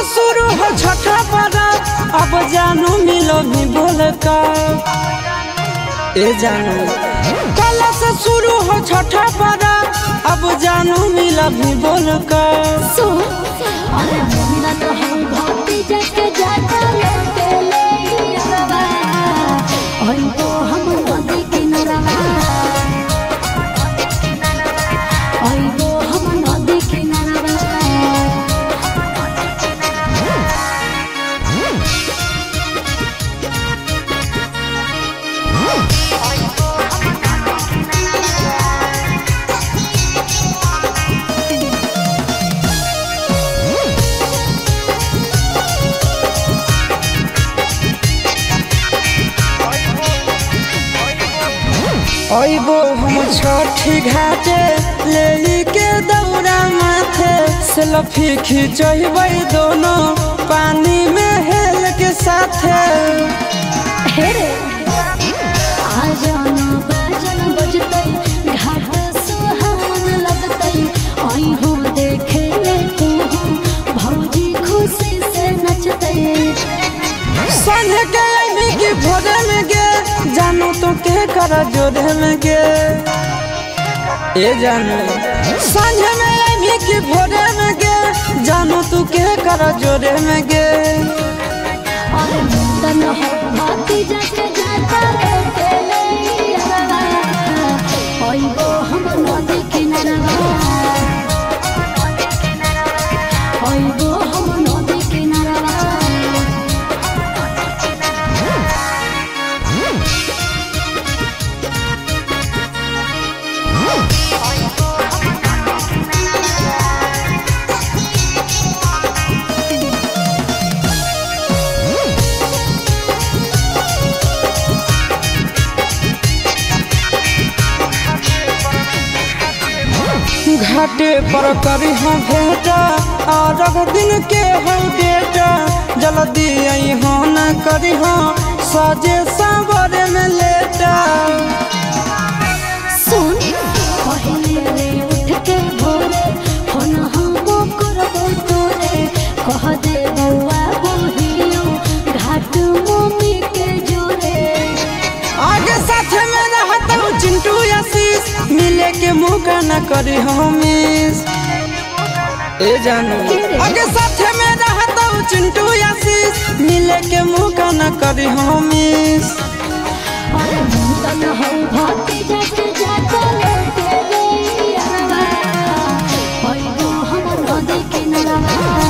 शुरू हो छठा पर्व, अब जानू मिलो भी बोल कर। ए जानू कल से शुरू हो छठा पर्व, अब जानू मिलो भी बोल कर। अरे मुन्ना तो हम भाती जाके जाता लेके ले रवा, ओए वो हम नदी किनारा, ओए वो हम नदी किनारा। अइबो हम छठी घाटे ले के दौड़ा माथे, सेल्फी खिंचबै दोनों पानी में हेल के साथे। हे रे आजाना बाजन बजतै, घाट सुहावन लगतै, आई हो देखे तू भौजी खुशी से नचतै। संझ के अइमी की भोरे में गे, जानू तो के करा जोरे में गे। ए जानू संझ में अइमी की भोरे में गे, जानू तू के करा जोरे में गे। अरे मुंडन हो भाती जाके जाता लेके ले रवा, ओए वो हम नदी किनारा, ओए वो हम नदी किनारा। घाटे पर करी हम भेटा, और दिन के हो डेटा, जल्दी आई हो न करी हो सजे सावरे में लेटा। सुन पहले रे उठ के भोरे, फोन हम करबो तोरे, कह दे बउआ बहियो घाट मम्मी के जोरे। आगे साथ में रहता हूँ चिंटू आशीष, मिले के मौका न करी हो मिस। ए जानू आगे साथ में रहता हूँ चिंटू आशीष, मिले के मौका न करी हो मिस। अरे मुंडन हो भाती जाके जाता लेके ले रवा, ओए वो हम नदी किनारा।